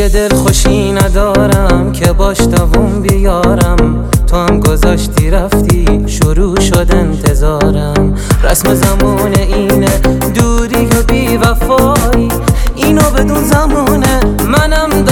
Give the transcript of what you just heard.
دل خوشی ندارم که باش دووم بیارم، تو هم گذاشتی رفتی شروع شد انتظارم. رسم زمان اینه دوری و بی وفایی، اینو بدون زمونه منم